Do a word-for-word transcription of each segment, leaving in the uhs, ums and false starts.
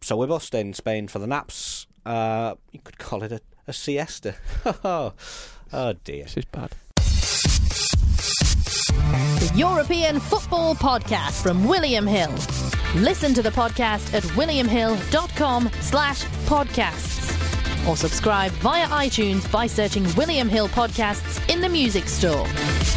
so we're both staying in Spain for the naps. Uh, you could call it a, a siesta. Oh dear. This is bad. The European Football Podcast from William Hill. Listen to the podcast at williamhill.com slash podcasts or subscribe via iTunes by searching William Hill Podcasts in the music store.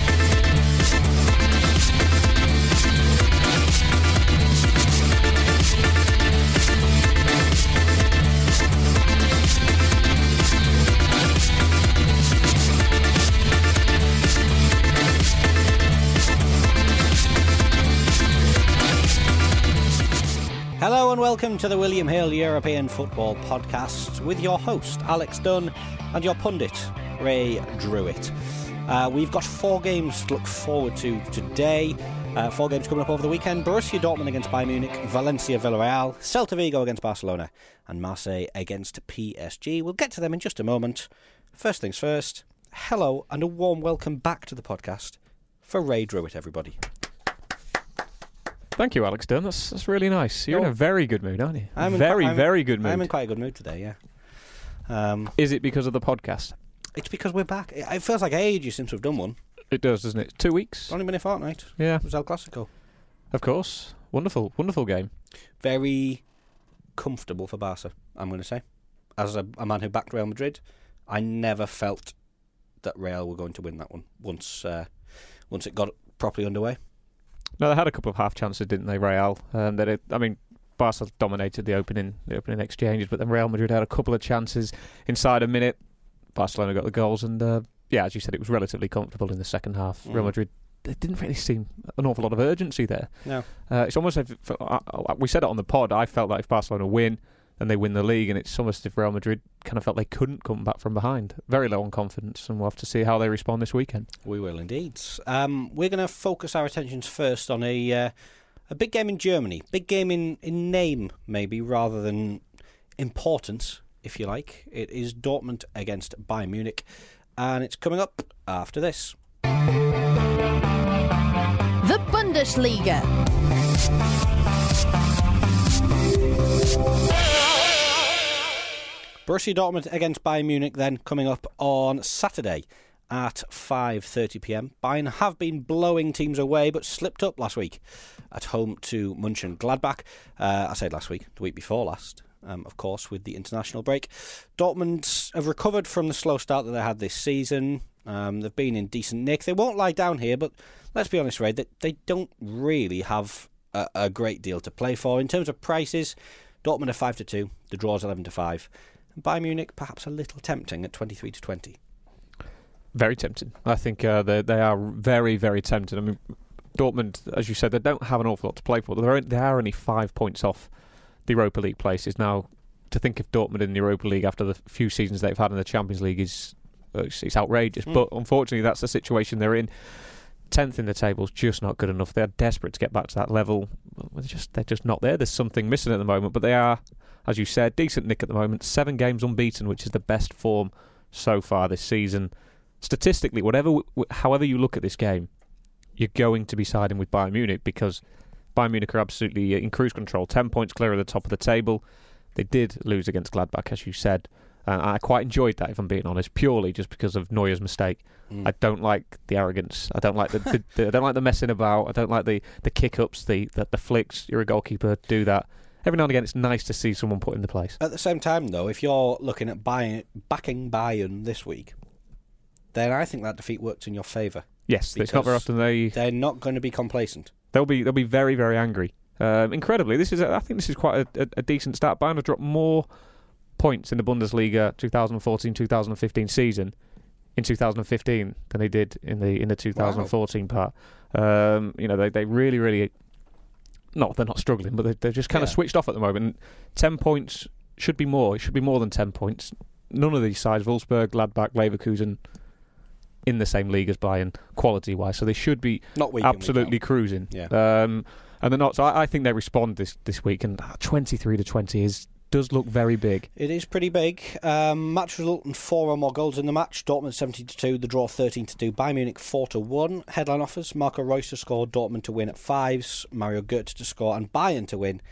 Hello and welcome to the William Hill European Football Podcast with your host Alex Dunn and your pundit Ray Druitt. Uh, we've got four games to look forward to today. Uh, four games coming up over the weekend. Borussia Dortmund against Bayern Munich, Valencia Villarreal, Celta Vigo against Barcelona and Marseille against P S G. We'll get to them in just a moment. First things first, hello and a warm welcome back to the podcast for Ray Druitt, everybody. Thank you, Alex Dunn. That's, that's really nice. You're oh. in a very good mood, aren't you? I'm in very, quite, very good mood. I'm in quite a good mood today, yeah. Um, Is it because of the podcast? It's because we're back. It, it feels like ages since we've done one. It does, doesn't it? Two weeks? It's only been a fortnight. Yeah. It was El Clasico. Of course. Wonderful, wonderful game. Very comfortable for Barca, I'm going to say. As a, a man who backed Real Madrid, I never felt that Real were going to win that one once, uh, once it got properly underway. No, they had a couple of half chances, didn't they, Real? Um, they, I mean, Barca dominated the opening, the opening exchanges, but then Real Madrid had a couple of chances inside a minute. Barcelona got the goals, and uh, yeah, as you said, it was relatively comfortable in the second half. Mm. Real Madrid, there didn't really seem an awful lot of urgency there. No, uh, it's almost like uh, we said it on the pod. I felt that if Barcelona win, then they win the league, and it's almost as if Real Madrid kind of felt they couldn't come back from behind. Very low on confidence, and we'll have to see how they respond this weekend. We will indeed. Um, we're going to focus our attentions first on a uh, a big game in Germany. Big game in, in name, maybe, rather than importance, if you like. It is Dortmund against Bayern Munich, and it's coming up after this. The Bundesliga. Borussia Dortmund against Bayern Munich then coming up on Saturday at five thirty p m. Bayern have been blowing teams away but slipped up last week at home to Mönchengladbach. Uh, I said last week, the week before last, um, of course, with the international break. Dortmund have recovered from the slow start that they had this season. Um, they've been in decent nick. They won't lie down here, but let's be honest, Ray, they, they don't really have a, a great deal to play for. In terms of prices, Dortmund are five to two, the draw's eleven to five. Bayern Munich perhaps a little tempting at twenty-three to twenty. Very tempting. I think uh, they they are very, very tempting. I mean, Dortmund, as you said, they don't have an awful lot to play for. They're, they are only five points off the Europa League places. Now, to think of Dortmund in the Europa League after the few seasons they've had in the Champions League is uh, it's, it's outrageous. Mm. But unfortunately, that's the situation they're in. tenth in the table is just not good enough. They're desperate to get back to that level. They're just, they're just not there. There's something missing at the moment, but they are, as you said, decent nick at the moment. Seven games unbeaten, which is the best form so far this season. Statistically, whatever, however you look at this game, you're going to be siding with Bayern Munich because Bayern Munich are absolutely in cruise control. Ten points clear of the top of the table. They did lose against Gladbach, as you said. Uh, I quite enjoyed that, if I'm being honest, purely just because of Neuer's mistake. Mm. I don't like the arrogance. I don't like the, the, the I don't like the messing about. I don't like the the kick ups, the, the the flicks. You're a goalkeeper, do that. Every now and again, it's nice to see someone put in the place. At the same time, though, if you're looking at Bayern, backing Bayern this week, then I think that defeat worked in your favour. Yes, it's not very often they they're not going to be complacent. They'll be they'll be very very angry. Um, incredibly, this is a, I think this is quite a, a, a decent start. Bayern have dropped more points in the Bundesliga twenty fourteen twenty fifteen season in two thousand fifteen than they did in the in the two thousand fourteen wow. part. Um, you know, they they really really not they're not struggling, but they they're just kind yeah. of switched off at the moment. Ten points should be more. It should be more than ten points. None of these sides, Wolfsburg, Gladbach, Leverkusen, in the same league as Bayern quality wise, so they should be not weak absolutely week cruising. Yeah. Um, and they're not. So I, I think they respond this this week, and twenty-three to twenty is. Does look very big. It is pretty big. Um, match result and four or more goals in the match. Dortmund seventeen to two, the draw thirteen to two. Bayern Munich four to one. Headline offers: Marco Reus to score, Dortmund to win at fives, Mario Götze to score, and Bayern to win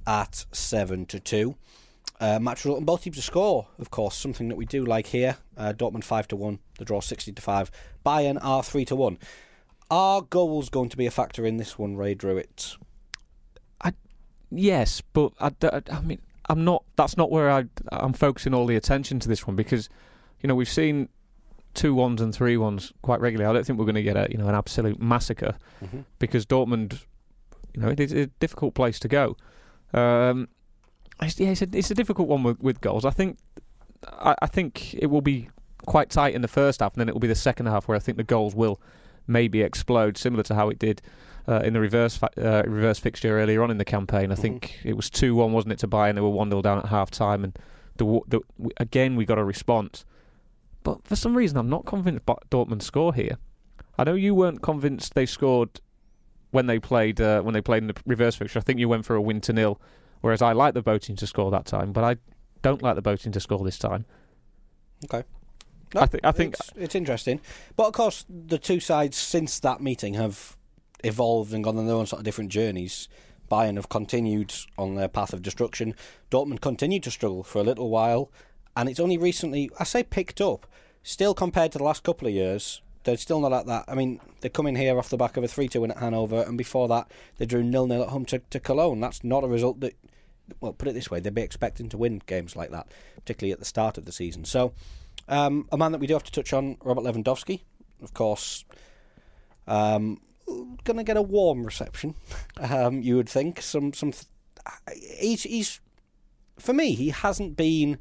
at seven to two. Uh, match result and both teams to score, of course, something that we do like here. Uh, Dortmund five to one, the draw sixty to five. Bayern are three to one. Are goals going to be a factor in this one, Ray Druitt? I, yes, but I, I, I mean, I'm not. That's not where I, I'm focusing all the attention to this one, because, you know, we've seen two ones and three ones quite regularly. I don't think we're going to get a you know an absolute massacre, mm-hmm. because Dortmund, you know, it is a difficult place to go. Um, it's, yeah, it's a, it's a difficult one with, with goals. I think, I, I think it will be quite tight in the first half, and then it will be the second half where I think the goals will maybe explode, similar to how it did uh, in the reverse fa- uh, reverse fixture earlier on in the campaign. I mm-hmm. think it was two one, wasn't it, to Bayern? They were one nil down at half time, and the, the, again we got a response. But for some reason, I'm not convinced Dortmund score here. I know you weren't convinced they scored when they played uh, when they played in the reverse fixture. I think you went for a win to nil, whereas I like the Boating to score that time, but I don't like the Boating to score this time. Okay. No, I think I think it's, it's interesting, but of course the two sides since that meeting have evolved and gone on their own sort of different journeys. Bayern have continued on their path of destruction. Dortmund continued to struggle for a little while, and it's only recently, I say, picked up. Still, compared to the last couple of years, they're still not at that. I mean, they come in here off the back of a three two win at Hanover, and before that they drew nil nil at home to, to Cologne. That's not a result that, well, put it this way, they'd be expecting to win games like that, particularly at the start of the season. So, Um, a man that we do have to touch on, Robert Lewandowski, of course, um, going to get a warm reception. um, you would think some some. Th- he's he's for me. He hasn't been.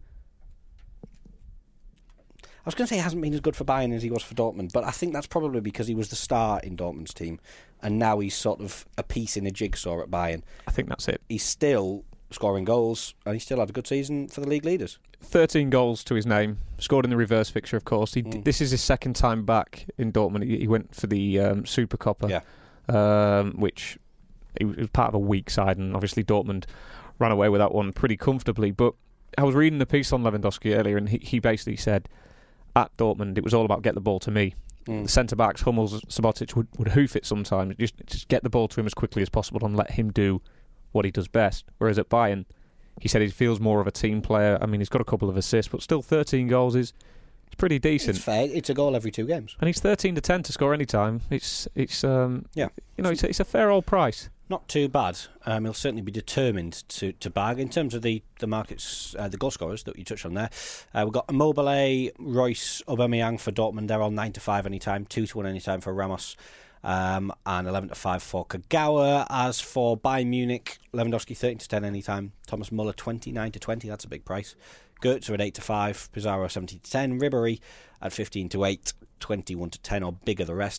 I was going to say he hasn't been as good for Bayern as he was for Dortmund, but I think that's probably because he was the star in Dortmund's team, and now he's sort of a piece in a jigsaw at Bayern. I think that's it. He's still scoring goals, and he still had a good season for the league leaders. thirteen goals to his name. Scored in the reverse fixture, of course. He, mm. This is his second time back in Dortmund. He, he went for the um, Super Coppa, yeah. um, which it was part of a weak side, and obviously Dortmund ran away with that one pretty comfortably. But I was reading a piece on Lewandowski earlier, and he, he basically said, at Dortmund, it was all about get the ball to me. Mm. The centre-backs, Hummels, Subotic, would, would hoof it sometimes. Just, just get the ball to him as quickly as possible and let him do what he does best. Whereas at Bayern, he said he feels more of a team player. I mean, he's got a couple of assists, but still thirteen goals is it's pretty decent. It's fair. It's a goal every two games. And he's thirteen to ten to score any time. It's, it's um, yeah. you know, it's, it's a fair old price. Not too bad. Um, he'll certainly be determined to, to bag. In terms of the, the markets, uh, the goal scorers that you touched on there, uh, we've got Immobile, Royce, Aubameyang for Dortmund. They're on nine to five anytime, two to one anytime for Ramos. Um, and eleven to five for Kagawa. As for Bayern Munich, Lewandowski thirteen to ten anytime. Thomas Muller twenty-nine to twenty. That's a big price. Goetze at eight to five. Pizarro seventeen to ten. Ribéry at fifteen to eight. twenty-one to ten, or bigger the rest.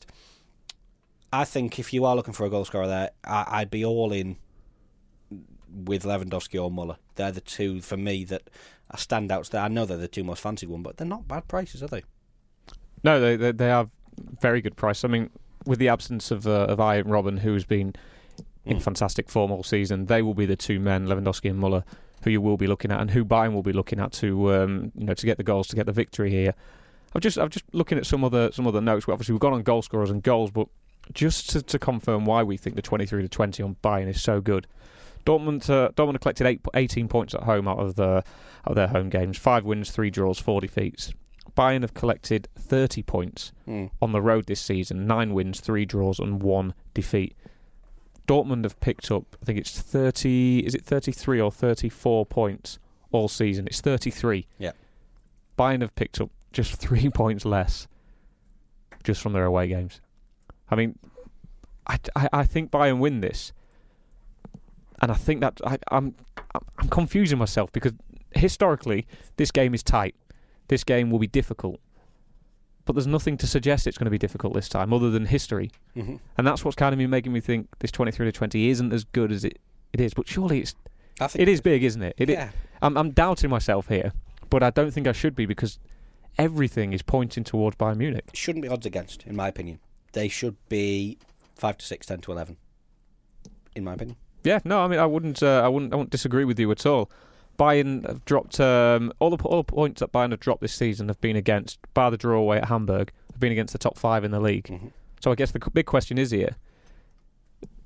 I think if you are looking for a goal scorer there, I, I'd be all in with Lewandowski or Muller. They're the two for me that are standouts there. I know they're the two most fancied one, but they're not bad prices, are they? No, they they, they are very good price. I mean, with the absence of uh, of Ian Robben, who's been in mm. fantastic form all season, they will be the two men, Lewandowski and Muller, who you will be looking at, and who Bayern will be looking at to um, you know to get the goals, to get the victory here. I'm just I'm just looking at some other some other notes. Obviously, we've gone on goal scorers and goals, but just to, to confirm why we think the twenty-three to twenty on Bayern is so good. Dortmund uh, Dortmund have collected eight, eighteen points at home out of the out of their home games. Five wins, three draws, four defeats. Bayern have collected thirty points mm. on the road this season. Nine wins, three draws, and one defeat. Dortmund have picked up, I think it's thirty. Is it thirty-three or thirty-four points all season? It's thirty-three. Yeah. Bayern have picked up just three points less, just from their away games. I mean, I, I, I think Bayern win this, and I think that I, I'm I'm confusing myself because historically this game is tight. This game will be difficult, but there's nothing to suggest it's going to be difficult this time, other than history, mm-hmm. and that's what's kind of been making me think this twenty-three to twenty isn't as good as it, it is. But surely it's I think it is big, isn't it? it yeah. It, I'm I'm doubting myself here, but I don't think I should be because everything is pointing towards Bayern Munich. It shouldn't be odds against, in my opinion. They should be five to six, ten to eleven, in my opinion. Yeah, no, I mean I wouldn't uh, I wouldn't I wouldn't disagree with you at all. Bayern have dropped um, all the all the points that Bayern have dropped this season have been against, bar the draw away at Hamburg, have been against the top five in the league. Mm-hmm. So I guess the big question is here: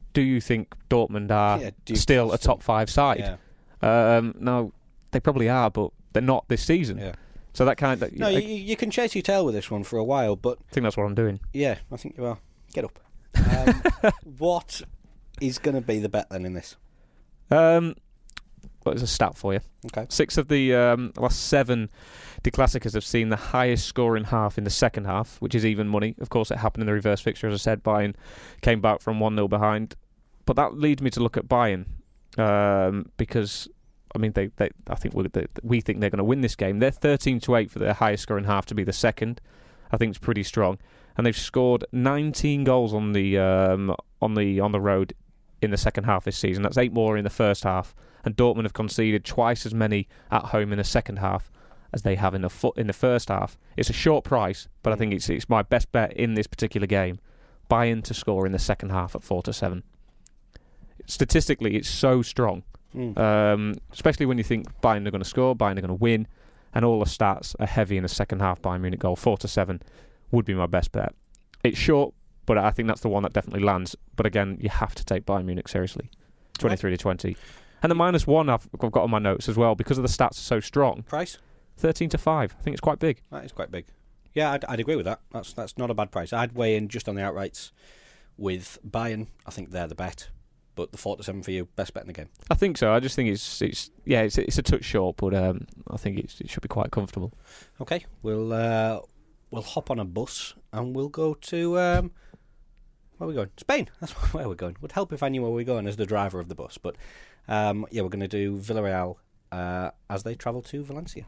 do you think Dortmund are Yeah, do you still a still- top five side? Yeah. Um, no, they probably are, but they're not this season. Yeah. So that kind of, No, I, you, you can chase your tail with this one for a while, but I think that's what I'm doing. yeah, I think you are. Get up. Um, what is going to be the bet then in this? Um, well, there's a stat for you. Okay. Six of the um, last seven De Classicas have seen the highest scoring half in the second half, which is even money. Of course, it happened in the reverse fixture, as I said. Bayern came back from one nil behind. But that leads me to look at Bayern, um, because, I mean, they, they I think we, they, we think they're going to win this game. They're thirteen to eight for their highest scoring half to be the second. I think it's pretty strong. And they've scored nineteen goals on the um, on the on the road in the second half this season. That's eight more in the first half. And Dortmund have conceded twice as many at home in the second half as they have in the fo- in the first half. It's a short price, but I think it's it's my best bet in this particular game. Bayern to score in the second half at four to seven. Statistically, it's so strong, Mm. um, especially when you think Bayern are going to score, Bayern are going to win, and all the stats are heavy in the second half. Bayern Munich goal four to seven would be my best bet. It's short, but I think that's the one that definitely lands. But again, you have to take Bayern Munich seriously. twenty-three to twenty. And the minus one I've, I've got on my notes as well, because of the stats are so strong. Price? thirteen to five. I think it's quite big. That is quite big. Yeah, I'd, I'd agree with that. That's that's not a bad price. I'd weigh in just on the outrights with Bayern. I think they're the bet. But the four to seven for you, best bet in the game. I think so. I just think it's it's yeah, it's it's a touch short, but um, I think it's, it should be quite comfortable. Okay, we'll uh, we'll hop on a bus and we'll go to um, where are we going? Spain. That's where we're going. Would help if I knew where we're going as the driver of the bus. But um, yeah, we're going to do Villarreal uh, as they travel to Valencia.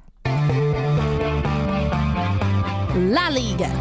La Liga.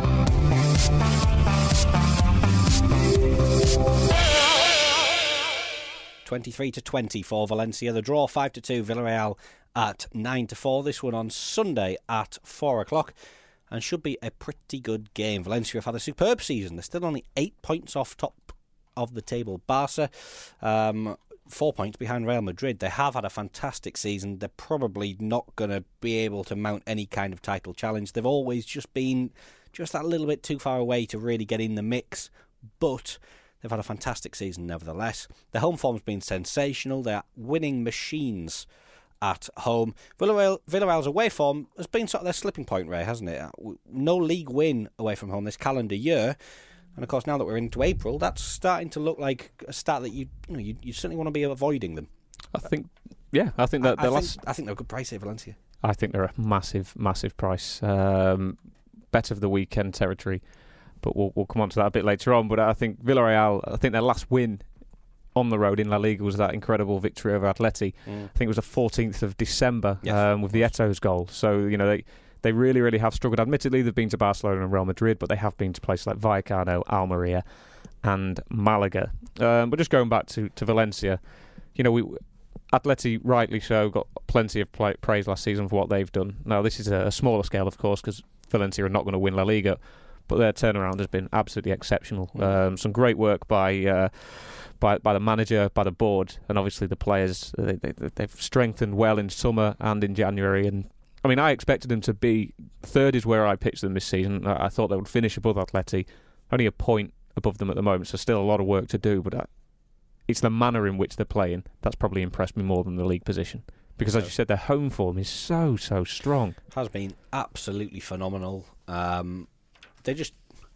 twenty-three to twenty for Valencia. The draw five to two. Villarreal at nine to four. This one on Sunday at four o'clock, and should be a pretty good game. Valencia have had a superb season. They're still only eight points off top of the table. Barca, um, four points behind Real Madrid. They have had a fantastic season. They're probably not going to be able to mount any kind of title challenge. They've always just been just that little bit too far away to really get in the mix, but they've had a fantastic season nevertheless. Their home form's been sensational. They're winning machines at home. Villarreal, Villarreal's away form has been sort of their slipping point, Ray, hasn't it? No league win away from home this calendar year. And of course, now that we're into April, that's starting to look like a start that you you know you, you certainly want to be avoiding them. I think, yeah, I think that I, I the think, last. I think they're a good price here, Valencia. I think they're a massive, massive price. Um, bet of the weekend territory, but we'll we'll come on to that a bit later on. But I think Villarreal, I think their last win on the road in La Liga was that incredible victory over Atleti. Mm. I think it was the fourteenth of December, yes, um, with the Eto's goal. So, you know, they they really, really have struggled. Admittedly, they've been to Barcelona and Real Madrid, but they have been to places like Vallecano, Almeria and Malaga. Um, but just going back to, to Valencia, you know, we Atleti, rightly so, got plenty of play, praise last season for what they've done. Now, this is a, a smaller scale, of course, because Valencia are not going to win La Liga, but their turnaround has been absolutely exceptional. Mm. Um, some great work by... Uh, By, by the manager, by the board, and obviously the players. They, they, they've strengthened well in summer and in January. And I mean, I expected them to be third is where I pitched them this season. I, I thought they would finish above Atleti, only a point above them at the moment, so still a lot of work to do. But I, it's the manner in which they're playing that's probably impressed me more than the league position. Because as you said, their home form is so, so strong. Has been absolutely phenomenal. Um, they just...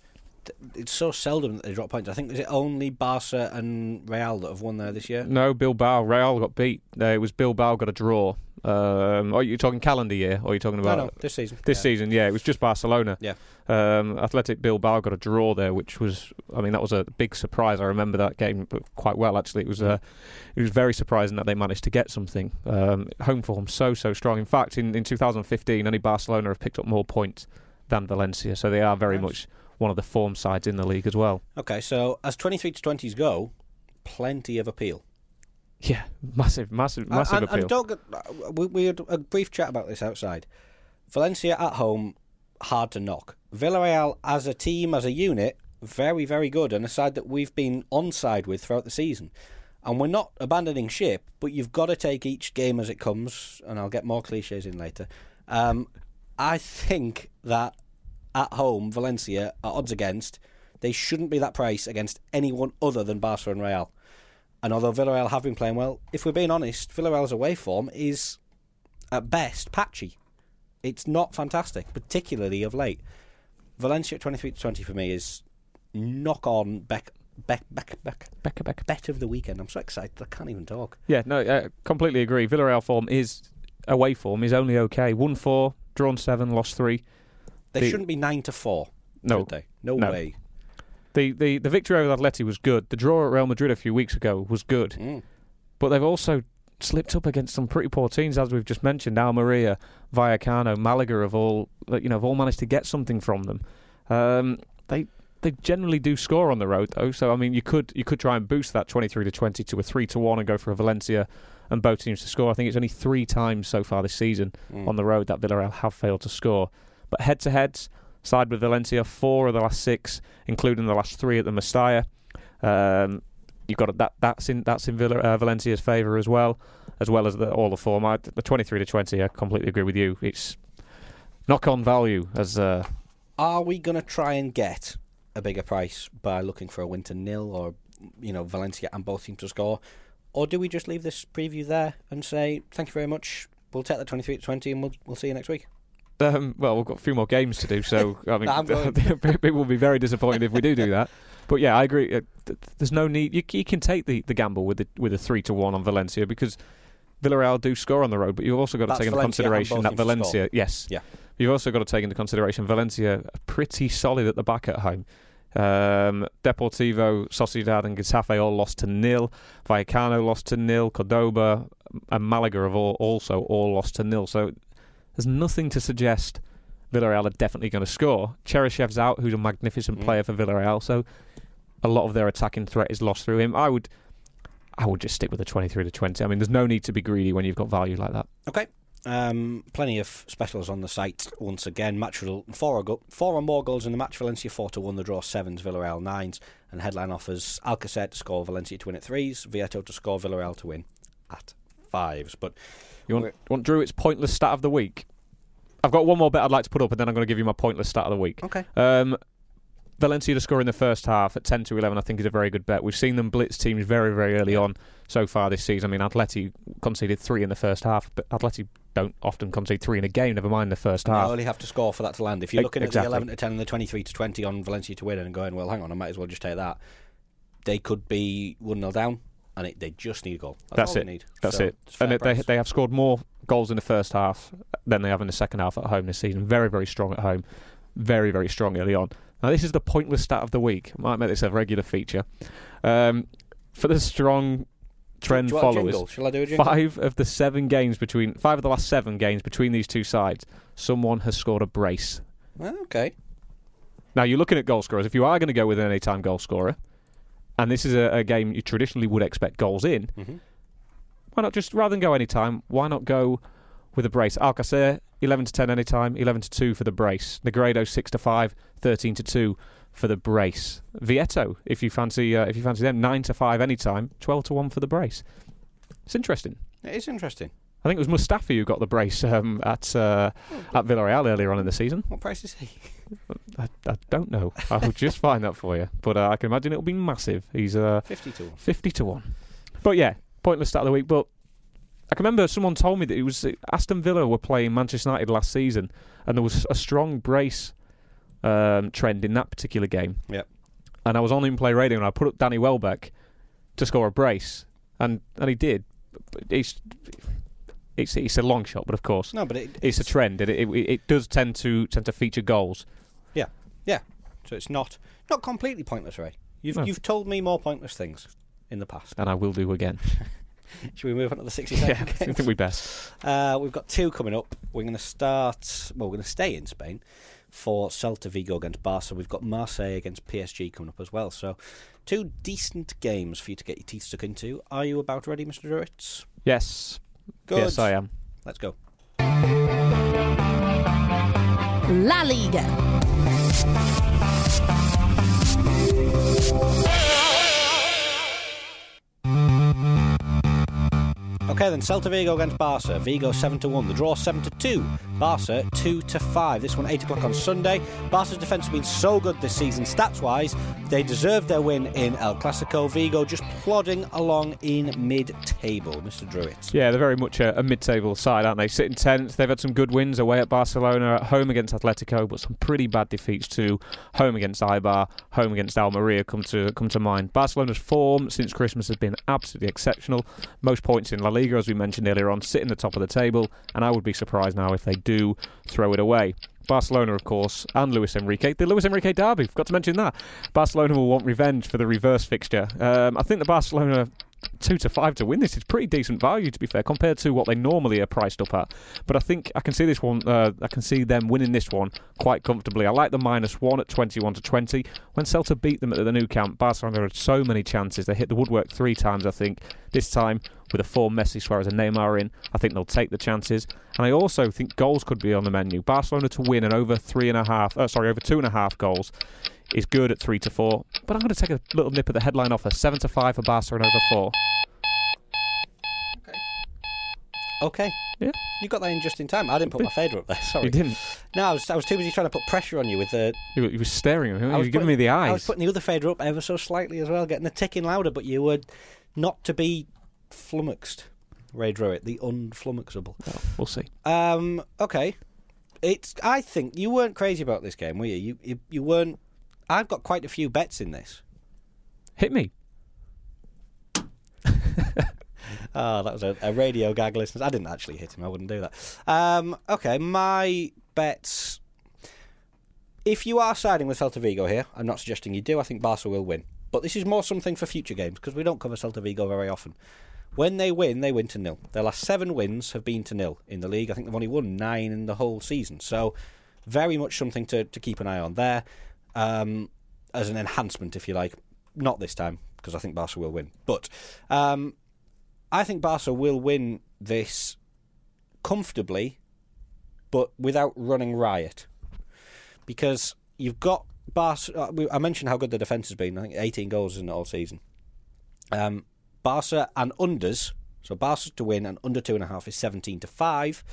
It's so seldom that they drop points. I think is it only Barca and Real that have won there this year? No, Bilbao. Real got beat. Uh, it was Bilbao got a draw. Um, are you talking calendar year, or are you talking about no, no, this season? This yeah. season, yeah, it was just Barcelona. Yeah, um, Athletic Bilbao got a draw there, which was, I mean, that was a big surprise. I remember that game quite well. Actually, it was uh, it was very surprising that they managed to get something. Um, home form so so strong. In fact, in, in two thousand fifteen, only Barcelona have picked up more points than Valencia, so they are very nice. much one of the form sides in the league as well. Okay, so as twenty-three to twenties go, plenty of appeal. Yeah, massive, massive, massive and, appeal. And don't get, we, we had a brief chat about this outside. Valencia at home, hard to knock. Villarreal as a team, as a unit, very, very good, and a side that we've been on side with throughout the season. And we're not abandoning ship, but you've got to take each game as it comes, and I'll get more cliches in later. Um, I think that at home, Valencia are odds against. They shouldn't be that price against anyone other than Barca and Real. And although Villarreal have been playing well, if we're being honest, Villarreal's away form is, at best, patchy. It's not fantastic, particularly of late. Valencia at twenty-three to twenty for me is knock on Beck, Beck, Beck, Beck, Beck, Beck. bet of the weekend. I'm so excited I can't even talk. Yeah, no, I completely agree. Villarreal form is, away form is only okay. Won four, drawn seven, lost three. They the, shouldn't be nine to four, no, should they? No, no way. The, the the victory over Atleti was good. The draw at Real Madrid a few weeks ago was good. Mm. But they've also slipped up against some pretty poor teams, as we've just mentioned. Almeria, Vallecano, Malaga have all you know have all managed to get something from them. Um, they they generally do score on the road though. So I mean, you could you could try and boost that twenty-three to twenty to a three to one and go for a Valencia and both teams to score. I think it's only three times so far this season mm. on the road that Villarreal have failed to score. But head to heads, side with Valencia, four of the last six, including the last three at the Mestalla. Um, you've got that. That's in that's in Villa, uh, Valencia's favour as well, as well as the, all the form. I, the twenty-three to twenty. I completely agree with you. It's knock-on value. As uh, are we going to try and get a bigger price by looking for a win to nil, or you know Valencia and both teams to score, or do we just leave this preview there and say thank you very much? We'll take the twenty-three to twenty, and we'll we'll see you next week. Um, well, we've got a few more games to do, so I mean, no, people will be very disappointed if we do do that. But yeah, I agree. Uh, th- there's no need. You, you can take the, the gamble with the, with a three to one on Valencia because Villarreal do score on the road, but you've also got to That's take into Valencia consideration that Valencia, yes, yeah, you've also got to take into consideration Valencia are pretty solid at the back at home. Um, Deportivo, Sociedad, and Getafe all lost to nil. Vallecano lost to nil. Cordoba and Malaga have all also all lost to nil. So there's nothing to suggest Villarreal are definitely going to score. Cherishev's out, who's a magnificent mm. player for Villarreal, so a lot of their attacking threat is lost through him. I would I would just stick with the twenty-three to twenty. I mean, there's no need to be greedy when you've got value like that. Okay. Um, plenty of specials on the site once again. Match result, four or, go, four or more goals in the match. Valencia four to one, the draw sevens, Villarreal nines. And headline offers Alcacer to score, Valencia to win at threes, Vieto to score, Villarreal to win at fives. But you want, want Drew, it's pointless stat of the week? I've got one more bet I'd like to put up, and then I'm going to give you my pointless stat of the week. Okay. Um, Valencia to score in the first half at ten to eleven, I think, is a very good bet. We've seen them blitz teams very, very early on so far this season. I mean, Atleti conceded three in the first half, but Atleti don't often concede three in a game, never mind the first and half. You only have to score for that to land. If you're looking exactly. at the eleven to ten and the twenty-three to twenty on Valencia to win and going, well, hang on, I might as well just take that, they could be one nil down, and it, they just need a goal. That's, That's all it. They need. That's so it. And it, they they have scored more goals in the first half than they have in the second half at home this season. Very, very strong at home. Very, very strong early on. Now, this is the pointless stat of the week. I might make this a regular feature. Um, for the strong trend do you want followers, a Shall I do a jingle? five of the seven games between five of the last seven games between these two sides, someone has scored a brace. Well, okay. Now, you're looking at goal scorers. If you are going to go with an anytime goal scorer, and this is a, a game you traditionally would expect goals in, mm-hmm. why not just, rather than go anytime, why not go with a brace? Alcacer, eleven to ten anytime, eleven to two for the brace. Negredo, six to five, thirteen to two for the brace. Vieto, if you fancy uh, if you fancy them, nine to five anytime, twelve to one for the brace. It's interesting. It is interesting. I think it was Mustafi who got the brace um, at uh, oh, at Villarreal earlier on in the season. What price is he? I, I don't know. I will just find that for you. But uh, I can imagine it'll be massive. He's uh, fifty to one. fifty to one. But yeah, pointless start of the week. But I can remember someone told me that it was Aston Villa were playing Manchester United last season, and there was a strong brace um, trend in that particular game. Yep. And I was on In-Play Radio, and I put up Danny Welbeck to score a brace, and, and he did. It's, it's it's a long shot, but of course, no, but it, it's, it's a trend. It, it it does tend to tend to feature goals. Yeah, yeah. So it's not not completely pointless, Ray. You've no. you've told me more pointless things in the past, and I will do again. Should we move on to the sixty-second Yeah, games? I think we best. Uh, we've got two coming up. We're going to start. Well, we're going to stay in Spain for Celta Vigo against Barca. We've got Marseille against P S G coming up as well. So, two decent games for you to get your teeth stuck into. Are you about ready, Mister Druritts? Yes. Good. Yes, I am. Let's go. La Liga. Okay, Okay then, Celta Vigo against Barca. Vigo seven to one. The draw seven to two. Barca two to five. This one eight o'clock on Sunday. Barca's defence has been so good this season, stats-wise. They deserved their win in El Clasico. Vigo just plodding along in mid-table. Mister Druitt. Yeah, they're very much a, a mid-table side, aren't they? Sitting tenth. They've had some good wins away at Barcelona, at home against Atletico, but some pretty bad defeats too. Home against Eibar, home against Almeria come to come to mind. Barcelona's form since Christmas has been absolutely exceptional. Most points in La Liga, as we mentioned earlier on, sitting at the top of the table, and I would be surprised now if they do throw it away. Barcelona, of course, and Luis Enrique. The Luis Enrique derby, forgot to mention that. Barcelona will want revenge for the reverse fixture. Um, I think the Barcelona two to five to win this is pretty decent value, to be fair, compared to what they normally are priced up at. But I think I can see this one. Uh, I can see them winning this one quite comfortably. I like the minus one at twenty-one to twenty. When Celta beat them at the Nou Camp, Barcelona had so many chances. They hit the woodwork three times, I think. This time, with a four Messi, Suarez and Neymar in, I think they'll take the chances. And I also think goals could be on the menu. Barcelona to win and over three and a half, uh, sorry, over two and a half goals is good at three to four. But I'm going to take a little nip at the headline offer, seven to five for Barca and over four. Okay. Okay. Yeah. You got that in just in time. I didn't put my fader up there. Sorry. You didn't. No, I was, I was too busy trying to put pressure on you with the. You, you were staring at me. You I were was giving putting, me the eyes. I was putting the other fader up ever so slightly as well, getting the ticking louder. But you were not to be flummoxed, Ray Druitt, the unflummoxable. Well, we'll see. Um. Okay. It's. I think you weren't crazy about this game, were you? You. You, you weren't. I've got quite a few bets in this. Hit me. Oh, that was a, a radio gag, listeners. I didn't actually hit him. I wouldn't do that. Um, okay, my bets. If you are siding with Celta Vigo here, I'm not suggesting you do. I think Barca will win. But this is more something for future games because we don't cover Celta Vigo very often. When they win, they win to nil. Their last seven wins have been to nil in the league. I think they've only won nine in the whole season. So very much something to, to keep an eye on there. Um, as an enhancement, if you like. Not this time, because I think Barca will win. But um, I think Barca will win this comfortably, but without running riot. Because you've got Barca. I mentioned how good the defence has been. I think eighteen goals in the whole season. Um, Barca and unders. So Barca to win and under two and a half is seventeen to five.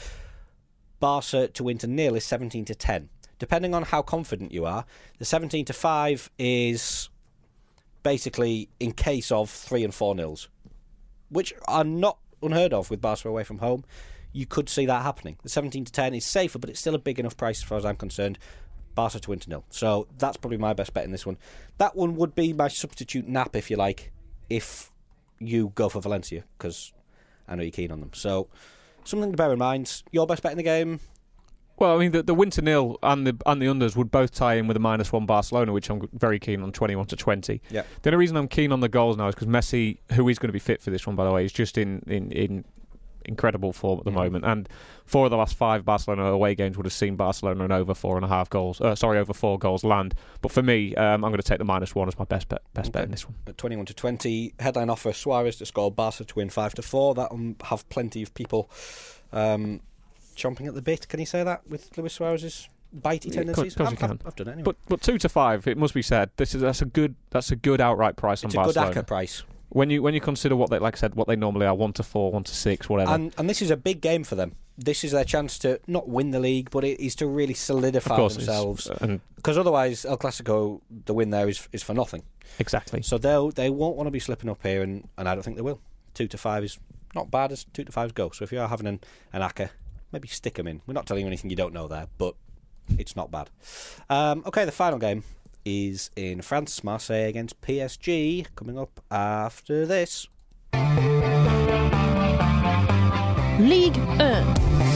Barca to win to nil is seventeen to ten. Depending on how confident you are, the seventeen to five is basically in case of three and four nils, which are not unheard of with Barca away from home. You could see that happening. The seventeen to ten is safer, but it's still a big enough price as far as I'm concerned. Barca to win to nil. So that's probably my best bet in this one. That one would be my substitute nap, if you like, if you go for Valencia, because I know you're keen on them. So something to bear in mind. Your best bet in the game? Well, I mean, the, the win to nil and the and the unders would both tie in with a minus one Barcelona, which I'm very keen on, twenty-one to twenty. Yeah. The only reason I'm keen on the goals now is because Messi, who is going to be fit for this one, by the way, is just in, in, in incredible form at the mm-hmm. moment. And four of the last five Barcelona away games would have seen Barcelona and over four and a half goals. Uh, sorry, over four goals land. But for me, um, I'm going to take the minus one as my best bet. Best okay. bet in this one. At twenty-one to twenty, headline offer Suarez to score, Barca to win five to four. That'll have plenty of people Um, chomping at the bit, can you say that, with Luis Suarez's bitey tendencies? Yeah, of course you I've, can. I've done it anyway. But but two to five, it must be said. This is that's a good that's a good outright price it's on Barcelona. It's a good A C C A price. When you when you consider what they like I said, what they normally are, one to four, one to six, whatever. And and this is a big game for them. This is their chance to not win the league, but it is to really solidify themselves. Because otherwise, El Clasico, the win there is is for nothing. Exactly. So they they won't want to be slipping up here, and, and I don't think they will. Two to five is not bad as two to fives go. So if you are having an an A C A, maybe stick them in. We're not telling you anything you don't know there, but it's not bad. Um, okay, the final game is in France. Marseille against P S G, coming up after this. Ligue one.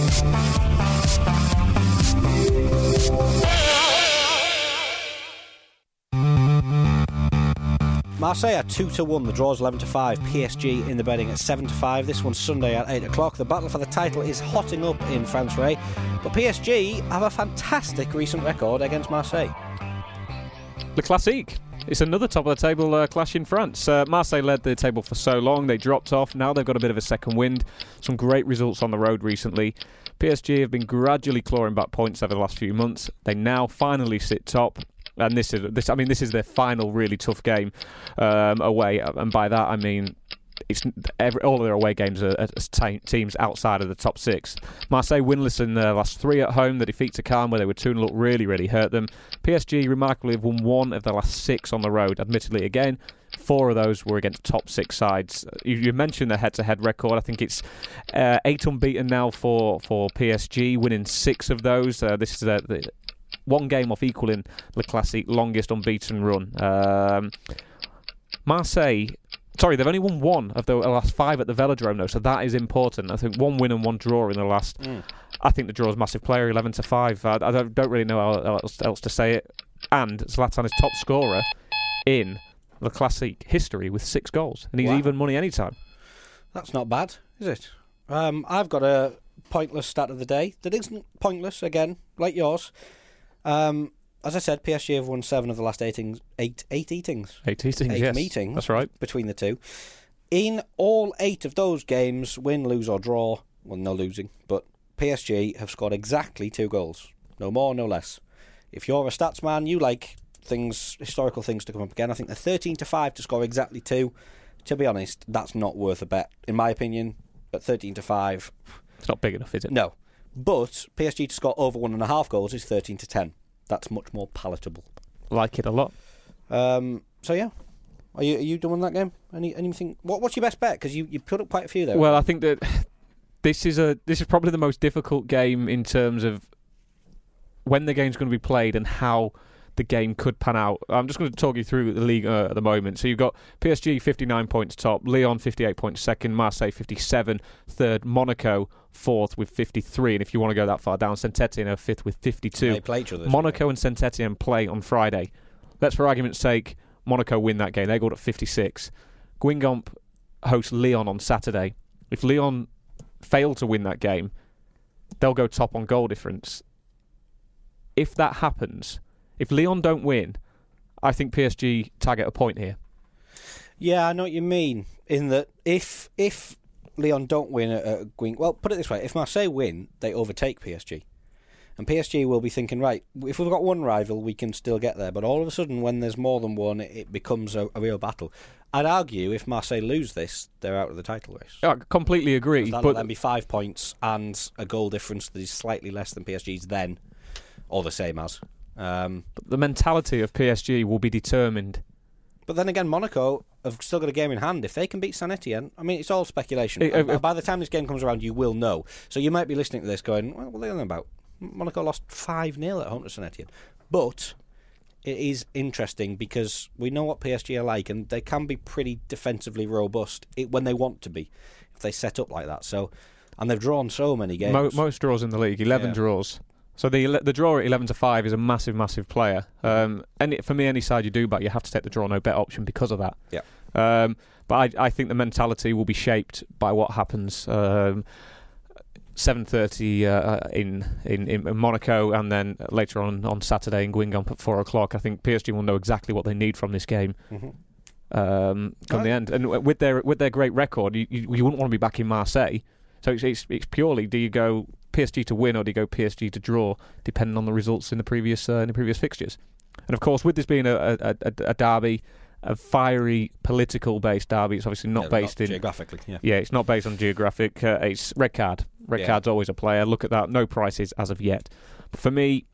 Marseille are two to one. The draw's eleven to five. P S G in the betting at seven to five. This one's Sunday at eight o'clock. The battle for the title is hotting up in France, Ray. But P S G have a fantastic recent record against Marseille. Le Classique. It's another top-of-the-table uh, clash in France. Uh, Marseille led the table for so long. They dropped off. Now they've got a bit of a second wind. Some great results on the road recently. P S G have been gradually clawing back points over the last few months. They now finally sit top. And this is this. I mean, this is their final really tough game um, away, and by that I mean it's every, all of their away games are, are t- teams outside of the top six. Marseille winless in their last three at home. The defeat to Caen, where they were two nil, really, really hurt them. P S G remarkably have won one of their last six on the road. Admittedly, again, four of those were against top six sides. You, you mentioned the head-to-head record. I think it's uh, eight unbeaten now for, for P S G, winning six of those. Uh, this is the, the one game off equaling Le Classique longest unbeaten run. Um, Marseille. Sorry, they've only won one of the last five at the Velodrome, though, so that is important. I think one win and one draw in the last. Mm. I think the draw is massive player, eleven to five. I, I don't, don't really know how else, else to say it. And Zlatan is top scorer in the Classic history with six goals, and he's wow. even money anytime. That's not bad, is it? Um, I've got a pointless stat of the day that isn't pointless, again, like yours. Um... As I said, P S G have won seven of the last eight, eight, eight eatings. Eight eatings, eight yes. meetings. That's right. Between the two. In all eight of those games, win, lose or draw, well, no losing, but P S G have scored exactly two goals. No more, no less. If you're a stats man, you like things, historical things to come up again. I think they're thirteen to five to score exactly two. To be honest, that's not worth a bet, in my opinion. At thirteen to five... It's not big enough, is it? No. But P S G to score over one and a half goals is thirteen to ten. That's much more palatable. Like it a lot. Um, so yeah, are you are you doing that game? Any anything? What what's your best bet? Because you, you put up quite a few there. Well, I think that this is a this is probably the most difficult game in terms of when the game's going to be played and how the game could pan out. I'm just going to talk you through the league uh, at the moment. So you've got P S G fifty-nine points top, Lyon fifty-eight points second, Marseille fifty-seven third, Monaco fourth with fifty-three, and if you want to go that far down, Saint-Etienne are fifth with fifty-two. They play each other. Monaco and Saint-Etienne play on Friday. Let's, for argument's sake, Monaco win that game. They got at fifty-six. Guingamp hosts Lyon on Saturday. If Lyon fail to win that game, they'll go top on goal difference. If that happens, if Lyon don't win, I think P S G tag at a point here. Yeah, I know what you mean. In that, if if Lyon don't win at, at Guingamp, well, put it this way: if Marseille win, they overtake P S G, and P S G will be thinking, right, if we've got one rival, we can still get there. But all of a sudden, when there's more than one, it, it becomes a, a real battle. I'd argue if Marseille lose this, they're out of the title race. I completely agree. That'll but then be five points and a goal difference that is slightly less than P S G's then, or the same as. Um, but the mentality of P S G will be determined. But then again, Monaco have still got a game in hand. If they can beat Saint-Etienne, I mean, it's all speculation. It, uh, by the time this game comes around, you will know. So you might be listening to this going, well, what are they on about? Monaco lost five nil at home to Saint-Etienne. But it is interesting because we know what P S G are like, and they can be pretty defensively robust when they want to be, if they set up like that. So, and they've drawn so many games. Mo- most draws in the league, eleven yeah. draws. So the the draw at eleven to five is a massive, massive player. Um, and it, for me, any side you do back, you have to take the draw no bet option because of that. Yeah. Um, but I, I think the mentality will be shaped by what happens. Um, seven thirty uh, in, in in Monaco, and then later on on Saturday in Guingamp at four o'clock. I think P S G will know exactly what they need from this game. Mm-hmm. Um, come right. the end, and with their with their great record, you, you, you wouldn't want to be back in Marseille. So it's, it's it's purely, do you go P S G to win or do you go P S G to draw, depending on the results in the previous uh, in the previous fixtures. And of course, with this being a a, a, a derby, a fiery political based derby, it's obviously not yeah, based not in geographically. Yeah. yeah, it's not based on geographic. Uh, it's red card. Red yeah. card's always a player. Look at that. No prices as of yet. But for me,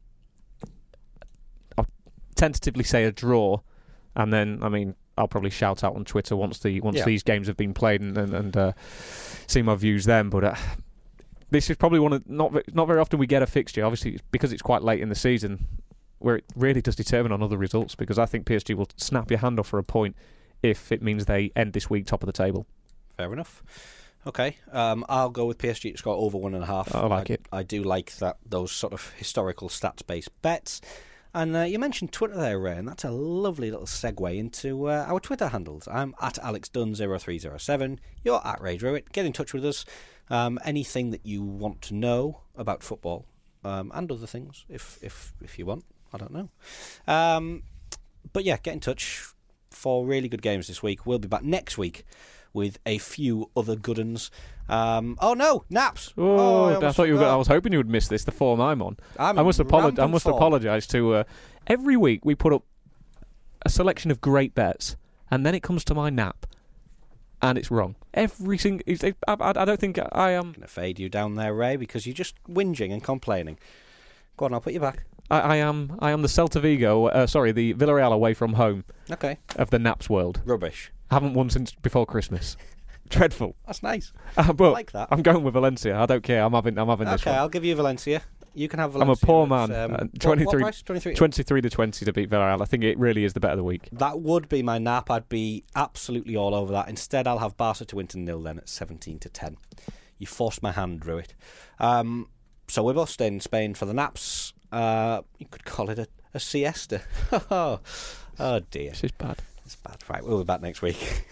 I'll tentatively say a draw, and then I mean I'll probably shout out on Twitter once the once yeah. these games have been played and and, and uh, see my views then. But uh, this is probably one of not not very often we get a fixture. Obviously, because it's quite late in the season, where it really does determine on other results. Because I think P S G will snap your hand off for a point if it means they end this week top of the table. Fair enough. Okay, um, I'll go with P S G to score over one and a half. I like I, it. I do like that those sort of historical stats-based bets. And uh, you mentioned Twitter there, Ray, and that's a lovely little segue into uh, our Twitter handles. I'm at Alex Dunn zero three zero seven. You're at Ray Druitt. Get in touch with us. Um, anything that you want to know about football um, and other things, if if if you want. I don't know. Um, but yeah, get in touch for really good games this week. We'll be back next week with a few other good uns. Um, oh no, naps! Oh, oh I, I thought you were. I was hoping you would miss this. The form I'm on. I'm I must apologize. I must apologise to. Uh, every week we put up a selection of great bets, and then it comes to my nap. and it's wrong. Every single... I, I, I don't think I am... I'm going to fade you down there, Ray, because you're just whinging and complaining. Go on, I'll put you back. I, I am I am the Celta Vigo, uh, sorry, the Villarreal away from home Okay. of the Naps world. Rubbish. Haven't won since before Christmas. Dreadful. That's nice. Uh, but I like that. I'm going with Valencia. I don't care. I'm having I'm having this Okay, one. I'll give you Valencia. You can have I'm Valencia. a poor at, man. Um, Uh, what- twenty-three, what price? twenty-three twenty-three to twenty to beat Villarreal. I think it really is the bet of the week. That would be my nap. I'd be absolutely all over that. Instead, I'll have Barca to win to nil then at seventeen to ten. You forced my hand, Druitt. Um, so we're both staying in Spain for the naps. Uh, you could call it a, a siesta. oh dear. This is bad. It's bad. Right, we'll be back next week.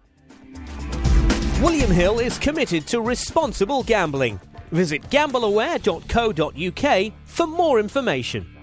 William Hill is committed to responsible gambling. Visit gambleaware dot co dot uk for more information.